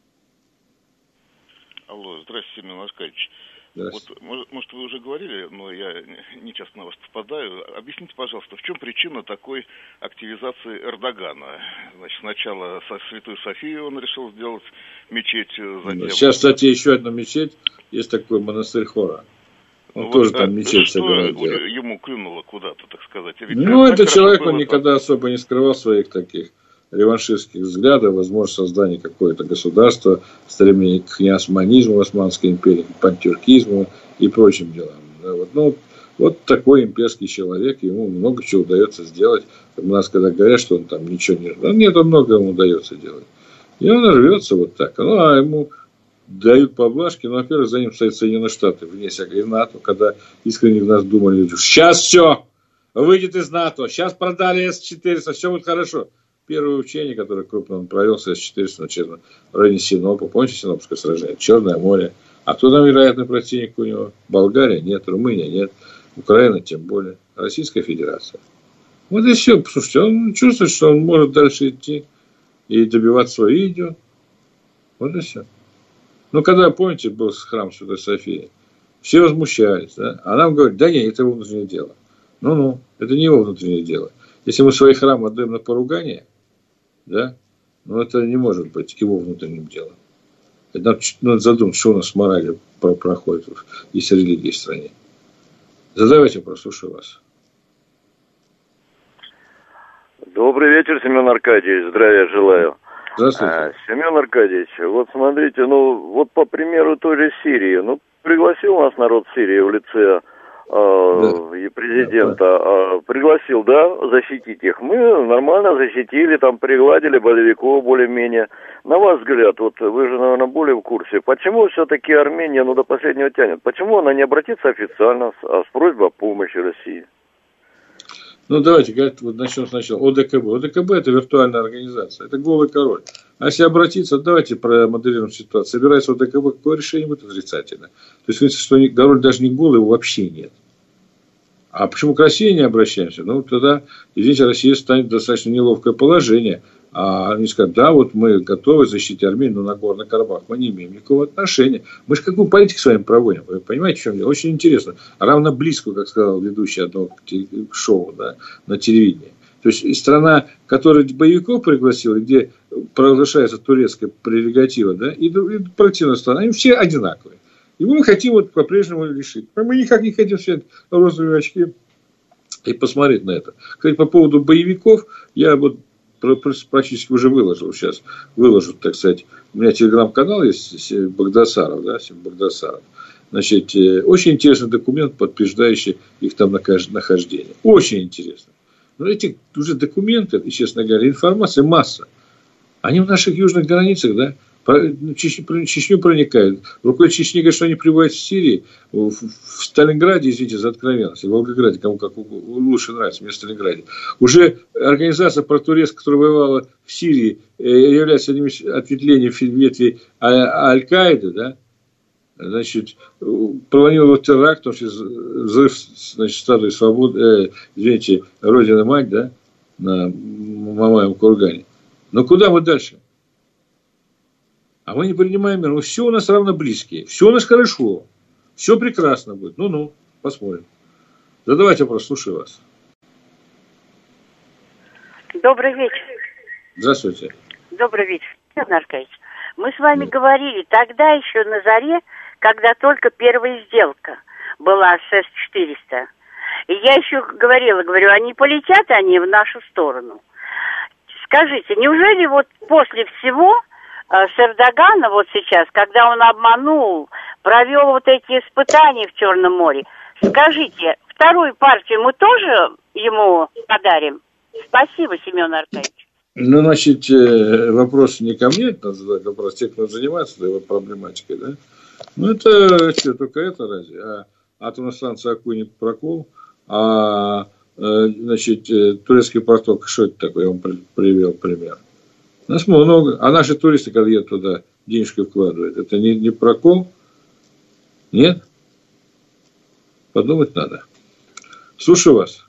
Алло, здравствуйте, Семен Аркадьевич. Вот, может, может, вы уже говорили, но я не часто на вас попадаю. Объясните, пожалуйста, в чем причина такой активизации Эрдогана? Значит, сначала со Святую Софию он решил сделать мечеть. Затем... Сейчас, кстати, еще одна мечеть. Есть такой монастырь Хора. Он ну, тоже вот, там мечеть что собирает ему делать. Клюнуло куда-то, так сказать? Ведь ну, это человек, он никогда особо не скрывал своих таких реваншистских взглядов, возможность создания какого-то государства, стремление к неосманизму Османской империи, к пантюркизму и прочим делам. Да, вот, ну, вот такой имперский человек, ему много чего удается сделать. У нас, когда говорят, что он там ничего не... Ну, нет, он много ему удается делать. И он рвется вот так. Ну, а ему дают поблажки. Ну, во-первых, за ним стоят Соединенные Штаты, вне всякой НАТО, когда искренне в нас думали, сейчас все, выйдет из НАТО, сейчас продали эс четыреста, все будет хорошо. Первое учение, которое крупно он провел с эс четыреста в районе Синопа. Помните Синопское сражение? Черное море. А кто там вероятный противник у него? Болгария нет, Румыния нет, Украина тем более, Российская Федерация. Вот и все. Слушайте, он чувствует, что он может дальше идти и добиваться своего идеи. Вот и все. Ну, когда, помните, был храм Святой Софии, все возмущались, да? А нам говорят, да нет, это его внутреннее дело. Ну-ну, это не его внутреннее дело. Если мы свои храмы отдаем на поругание, да, но это не может быть его внутренним делом. Это надо, надо задуматься, что у нас с моралью проходит, если религия в стране. Задавайте вопрос, слушаю вас. Добрый вечер, Семен Аркадьевич, здравия желаю. Здравствуйте. А, Семен Аркадьевич, вот смотрите, ну, вот по примеру той же Сирии, ну, пригласил нас народ Сирии в лице да. и президента, да. пригласил, да, защитить их. Мы нормально защитили, там пригладили боевиков более-менее. На ваш взгляд, вот вы же, наверное, более в курсе, почему все-таки Армения, ну, до последнего тянет? Почему она не обратится официально с, а с просьбой о помощи России? Ну, давайте, говорить, вот начнем сначала. ОДКБ. ОДКБ – это виртуальная организация, это голый король. А если обратиться, давайте промоделируем ситуацию. Собирается ОДКБ, какое решение будет отрицательно? То есть, говорится, что король даже не голый, его вообще нет. А почему к России не обращаемся? Ну, тогда, извините, Россия станет в достаточно неловкое положение. А они скажут, да, вот мы готовы защитить Армению, но на Нагорный Карабах мы не имеем никакого отношения. Мы же какую политику с вами проводим? Вы понимаете, в чем дело? Очень интересно. Равно близко, как сказал ведущий одного шоу, да, на телевидении. То есть, страна, которая боевиков пригласила, где провозглашается турецкая прерогатива, да, и, и противная страна, они все одинаковые. И мы хотим вот по-прежнему решить. Мы никак не хотим снять розовые очки и посмотреть на это. Кстати, по поводу боевиков, я вот практически уже выложил сейчас, выложу, так сказать, у меня телеграм-канал есть, Багдасаров, да, Багдасаров. Значит, очень интересный документ, подтверждающий их там нахождение. Очень интересно. Но эти уже документы, и, честно говоря, информация масса. Они в наших южных границах, да, Чечню, Чечню проникают. Рукой Чечни говорят, что они прибывают в Сирии, в, в Сталинграде, извините за откровенность, в Волгограде, кому как лучше нравится, вместо Сталинграде. Уже организация протурецкая, которая воевала в Сирии, является одним из ответвлений ветви Аль-Каиды, да, значит, планировал теракт, взрыв, значит, статуи свободы, э, извините, Родина Мать, да, на Мамаевом кургане. Но куда мы дальше? А мы не принимаем мир. Все у нас равно близкие. Все у нас хорошо. Все прекрасно будет. Ну-ну, посмотрим. Задавайте вопрос, слушаю вас. Добрый вечер. Здравствуйте. Добрый вечер, Семен Аркадьевич. Мы с вами да. говорили тогда еще на заре, когда только первая сделка была с эс четыреста. И я еще говорила, говорю, а не полетят они в нашу сторону? Скажите, неужели вот после всего э, с Эрдогана вот сейчас, когда он обманул, провел вот эти испытания в Черном море, скажите, вторую партию мы тоже ему подарим? Спасибо, Семен Аркадьевич. Ну, значит, вопрос не ко мне, это вопрос тех, кто занимается этой проблематикой, да? Ну, это что, только это разве? А атомная станция Акуни прокол, а, значит, турецкий порток, что это такое, я вам привел пример. Нас много, а наши туристы, когда едут туда, денежки вкладывают, это не, не прокол? Нет? Подумать надо. Слушаю вас.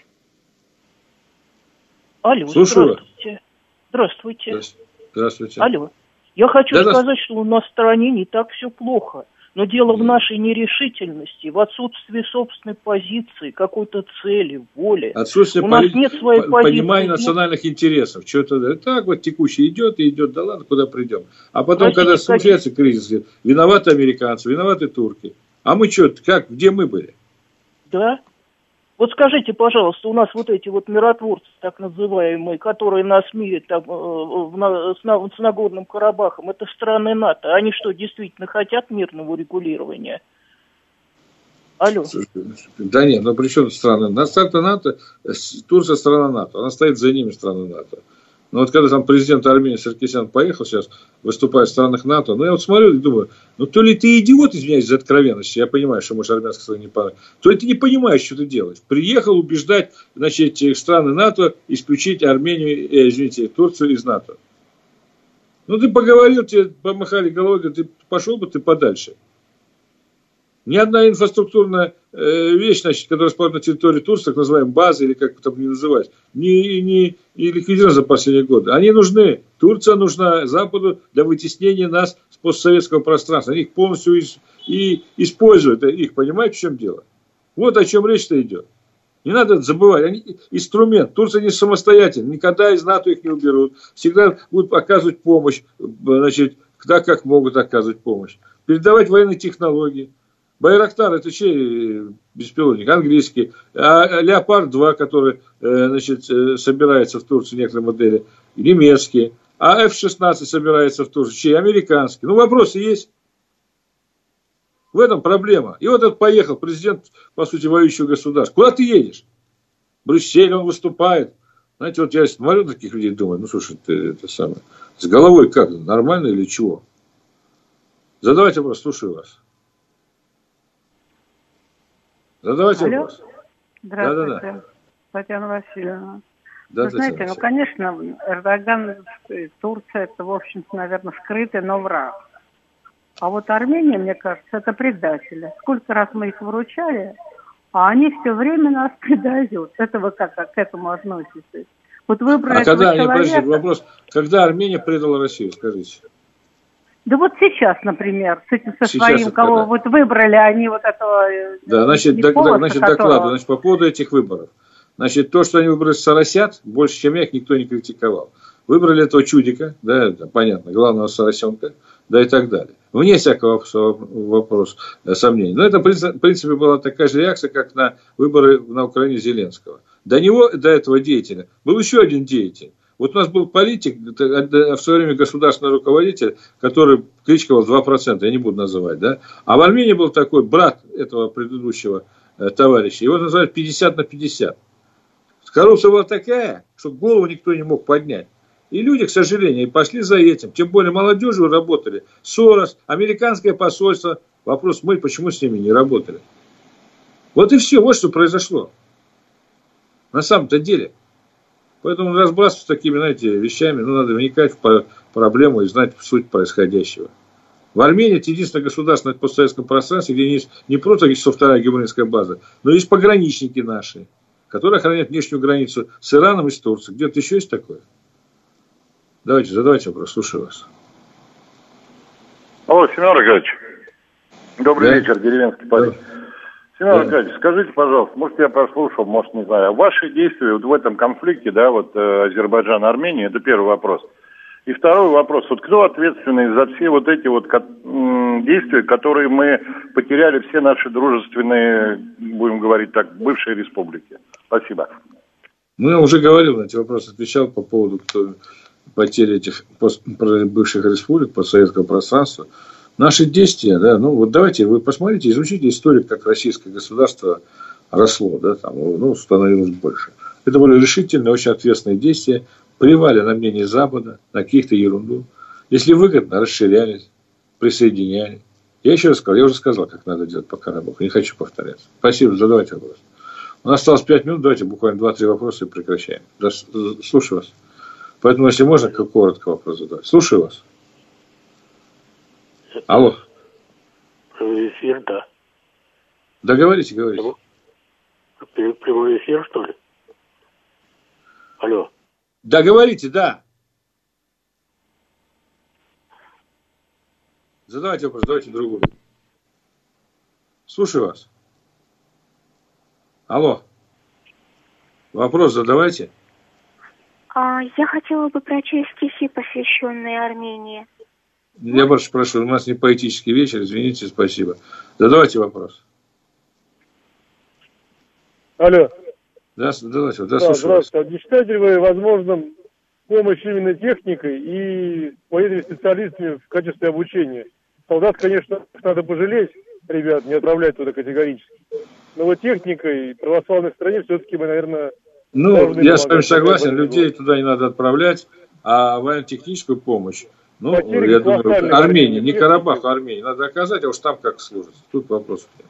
Алло, Слушаю. Здравствуйте. Здравствуйте. Здравствуйте. Алло. Я хочу Да, сказать, что у нас в стране не так все плохо. Но дело в нашей нерешительности, в отсутствии собственной позиции, какой-то цели, воли. Отсутствие у нас поли... нет своей по- позиции. понимания национальных интересов. Что-то так вот текущий идет и идет, да ладно, куда придем. А потом, Простите, когда случается кризис, виноваты американцы, виноваты турки. А мы что, как, где мы были? Да. Вот скажите, пожалуйста, у нас вот эти вот миротворцы, так называемые, которые нас мирят там, э, в, на, с, на, с Нагорным Карабахом, это страны НАТО. Они что, действительно хотят мирного регулирования? Алло. Да нет, ну при чем страны? На старте НАТО, Турция страна НАТО, она стоит за ними страна НАТО. Но вот когда там президент Армении Саркисян поехал сейчас, выступает в странах НАТО, ну я вот смотрю и думаю, ну то ли ты идиот, извиняюсь за откровенность, я понимаю, что может армянская страна не понравится, то ли ты не понимаешь, что ты делаешь. Приехал убеждать, значит, страны НАТО исключить Армению, э, извините, Турцию из НАТО. Ну ты поговорил, тебе помахали головой, ты пошел бы ты подальше. Ни одна инфраструктурная э, вещь, значит, которая расположена на территории Турции, так называемая база, или как там не называть, не, не, не ликвидирована за последние годы. Они нужны. Турция нужна Западу для вытеснения нас с постсоветского пространства. Они их полностью из, и используют. Их, понимаете, в чем дело? Вот о чем речь-то идет. Не надо забывать. Они инструмент. Турция не самостоятельна. Никогда из НАТО их не уберут. Всегда будут оказывать помощь. Значит, так, как могут оказывать помощь. Передавать военные технологии. Байрактар это чей беспилотник? Английский. А Леопард два, который значит, собирается в Турции, некоторые модели, немецкие. А эф шестнадцать собирается в Турции, чей? Американский. Ну вопросы есть. В этом проблема. И вот этот поехал президент, по сути, воюющего государства. Куда ты едешь? В Брюсселе он выступает. Знаете, вот я смотрю на таких людей, думаю, ну слушай, ты это самое. С головой как? Нормально или чего? Задавайте вопрос, слушаю вас. Задавайте Алло. вопрос. Здравствуйте, да, да, да. Татьяна Васильевна. Да, Вы знаете, Татьяна ну, конечно, Эрдоган, Турция, это, в общем-то, наверное, скрытый, но враг. А вот Армения, мне кажется, это предатели. Сколько раз мы их выручали, а они все время нас предают. Это вы как, как к этому относитесь? Вот выбрали а когда, человека... подождите, вопрос, когда Армения предала Россию, скажите? Да вот сейчас, например, с этим со Сейчас своим, кого когда? вот выбрали, они вот этого... Да, значит, дог, Полоса, значит которого... докладываю, значит, по поводу этих выборов. Значит, то, что они выбрали Соросят, больше, чем я, их никто не критиковал. Выбрали этого чудика, да, это понятно, главного соросенка, да и так далее. Вне всякого вопроса, сомнений. Но это, в принципе, была такая же реакция, как на выборы на Украине Зеленского. До него, до этого деятеля, был еще один деятель. Вот у нас был политик, в свое время государственный руководитель, который кличковал два процента, я не буду называть, да. А в Армении был такой брат этого предыдущего э, товарища, его называют пятьдесят на пятьдесят. Коррупция была такая, что голову никто не мог поднять. И люди, к сожалению, пошли за этим. Тем более молодежью работали. Сорос, американское посольство. Вопрос, мы почему с ними не работали? Вот и все, вот что произошло. На самом-то деле. Поэтому разбрасываться такими, знаете, вещами, ну, надо вникать в проблему и знать суть происходящего. В Армении это единственное государство на постсоветском пространстве, где есть не просто есть вторая геомагнитная база, но есть пограничники наши, которые охраняют внешнюю границу с Ираном и с Турцией. Где-то еще есть такое? Давайте, задавайте вопрос, слушаю вас. Алло, Семен Аркадьевич. Добрый да? вечер, деревенский парень. Да. Семен да. Аркадьевич, скажите, пожалуйста, может, я прослушал, может, не знаю, ваши действия вот в этом конфликте, да, вот э, Азербайджан, Армения, это первый вопрос. И второй вопрос, вот кто ответственный за все вот эти вот м, действия, которые мы потеряли все наши дружественные, будем говорить так, бывшие республики? Спасибо. Ну, я уже говорил, на эти вопросы отвечал по поводу кто, потери этих пост, бывших республик постсоветского пространства. Наши действия, да, ну вот давайте вы посмотрите, изучите историю, как российское государство росло, да, там, ну, становилось больше. Это были решительные, очень ответственные действия, плевали на мнение Запада, на каких-то ерунду. Если выгодно, расширялись, присоединяли. Я еще раз сказал, я уже сказал, как надо делать по Карабаху, не хочу повторяться. Спасибо, задавайте вопрос. У нас осталось пять минут, давайте буквально два-три вопроса и прекращаем. Да, слушаю вас. Поэтому, если можно, как коротко вопрос задать. Слушаю вас. Алло. Прямой эфир, да. Да, говорите, говорите. Прямой эфир, что ли? Алло. Да, говорите, да. Задавайте вопрос, давайте другую. Слушаю вас. Алло. Вопрос задавайте. А, я хотела бы прочесть стихи, посвященные Армении. Я больше прошу, у нас не поэтический вечер, извините, спасибо. Задавайте вопрос. Алло. Да, задавайте, да, да, здравствуйте. А не считаете ли вы возможным помощь именно техникой и военными специалистами в качестве обучения? Солдат, конечно, надо пожалеть, ребят, не отправлять туда категорически. Но вот техникой в православной стране все-таки мы, наверное... Ну, я с вами согласен, людей туда не надо отправлять, а военно-техническую помощь, ну, Потери я думаю, Армения, не Карабах, а Армения, надо оказать, а уж там как служат. Тут вопросов нет.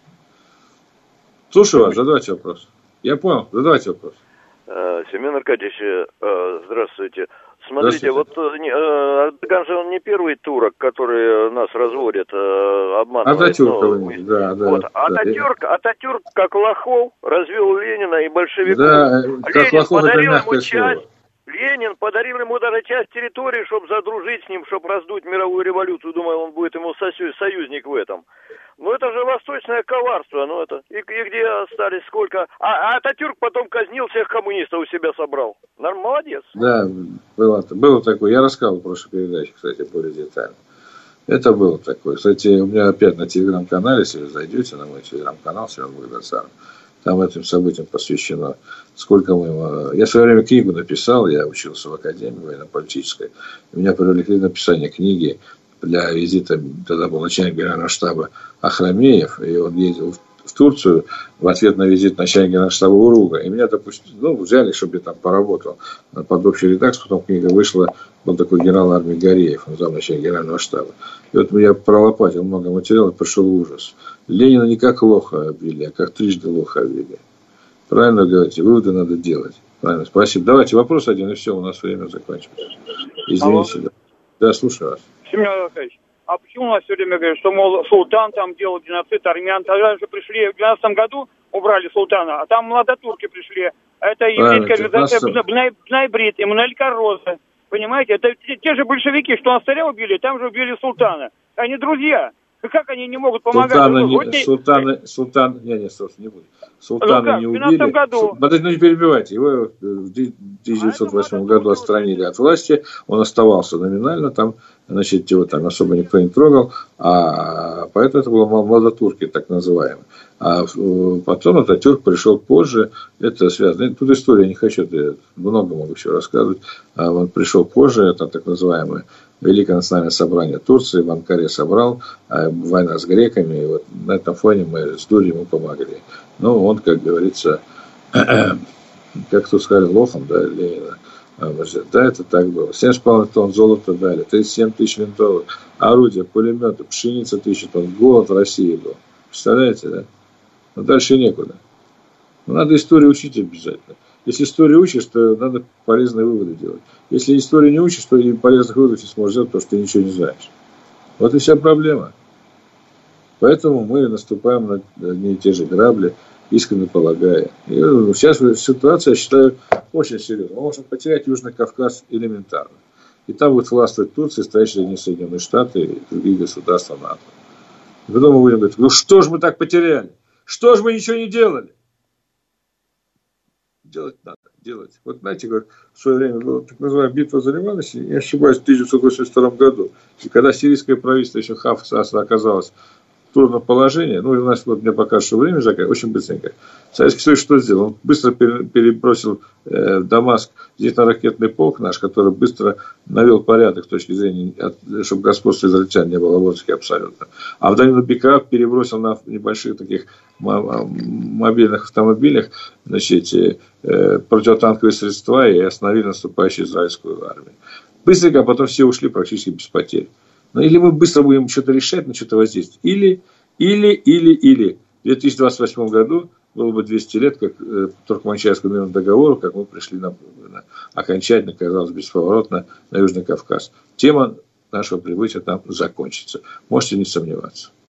Слушаю вас, задавайте вопрос. Я понял, задавайте вопрос. Семен Аркадьевич, здравствуйте. Смотрите, вот Эрдоган же он не первый турок, который нас разводит, обманывает. Ататюрк, ну, да, да. Вот. да Ататюрк, да. Ататюрк, как Лохов, развел Ленина и большевиков. Да, как Ленин Лохов, подарил это ему часть, слово. Ленин подарил ему даже часть территории, чтобы задружить с ним, чтобы раздуть мировую революцию. Думаю, он будет ему союзник в этом. Ну, это же восточное коварство, ну, это, и, и где остались сколько, а, а Ататюрк потом казнил всех коммунистов, у себя собрал. Норм, молодец. Да, было, было такое, я рассказывал в прошлой передаче, кстати, более детально. Это было такое. Кстати, у меня опять на телеграм-канале, если вы зайдете на мой телеграм-канал, Семен Багдасаров, там этим событиям посвящено, сколько мы... Я в свое время книгу написал, я учился в Академии военно-политической, меня привели к написанию книги для визита, тогда был начальник генерального штаба Ахрамеев, и он ездил в Турцию в ответ на визит начальника генерального штаба Уруга. И меня, допустим, ну, взяли, чтобы я там поработал под общей редакцией, потом книга вышла, был такой генерал армии Гореев, он замначальник генерального штаба. И вот я пролопатил много материала, пришел ужас. Ленина не как лоха обвели, а как трижды лоха обвели. Правильно говорите, выводы надо делать. Правильно, спасибо. Давайте вопрос один, и все, у нас время заканчивается. Извините. Да. да, слушаю вас. Семен Аркадьевич, а почему у нас все время говорят, что, мол, султан там делал геноцид армян? Тогда же пришли в двенадцатом году, убрали султана, а там младотурки пришли. Это еврейская организация Бнайбрид, Эммануэль Карроза. Понимаете, это те, те же большевики, что нас царя убили, там же убили султана. Они друзья. Как они не могут помогать? Султана, не, султаны, султан, не, не, слушай, не будет. Султана ну, не убили. Году. Подождите, ну не перебивайте. Его в тысяча девятьсот восьмом году отстранили от власти. Он оставался номинально там, значит, его там особо никто не трогал. А поэтому это было младотурки, так называемые. А потом Ататюрк пришел позже. Это связано. Тут история, не хочу, много могу еще рассказывать. А он пришел позже, это так называемое Великое национальное собрание Турции в Анкаре собрал, а война с греками, и вот на этом фоне мы с Дурью ему помогли. Ну, он, как говорится, как тут сказали, лохом, да, Ленина. Да, это так было. семьдесят половиной тонн золота дали, тридцать семь тысяч винтовок, орудия, пулеметы, пшеница тысяча тонн, голод в России был. Представляете, да? Но дальше некуда. Но надо историю учить обязательно. Если историю учишь, то надо полезные выводы делать. Если историю не учишь, то и полезных выводов не сможешь делать, потому что ты ничего не знаешь. Вот и вся проблема. Поэтому мы наступаем на одни и те же грабли, искренне полагая. И сейчас ситуация, я считаю, очень серьезная. Мы можем потерять Южный Кавказ элементарно. И там будет властвовать Турция, стоящие рядом Соединенные Штаты и другие государства НАТО. И потом мы будем говорить, ну что ж мы так потеряли? Что ж мы ничего не делали? Делать надо, делать. Вот знаете, как в свое время была так называемая битва за Ливан, если не ошибаюсь, в тысяча девятьсот восемьдесят втором году. И когда сирийское правительство еще Хафеза Асада оказалось трудном положении, ну, у нас вот мне пока что время заканчивается, очень быстренько. Советский Союз что сделал? Он быстро перебросил э, в Дамаск зенитно-ракетный полк наш, который быстро навел порядок с точки зрения, от, чтобы господства израильтян не было в Орске абсолютно. А в долину Бекараб перебросил на небольших таких мобильных автомобилях, значит, э, противотанковые средства и остановили наступающую израильскую армию. Быстренько, а потом все ушли практически без потерь. Но или мы быстро будем что-то решать, на что-то воздействовать, или, или, или, или. В две тысячи двадцать восьмом году было бы двести лет, как э, Туркманчайскому мирному договору, как мы пришли на, на, окончательно, казалось, бесповоротно на Южный Кавказ. Тема нашего прибытия там закончится. Можете не сомневаться.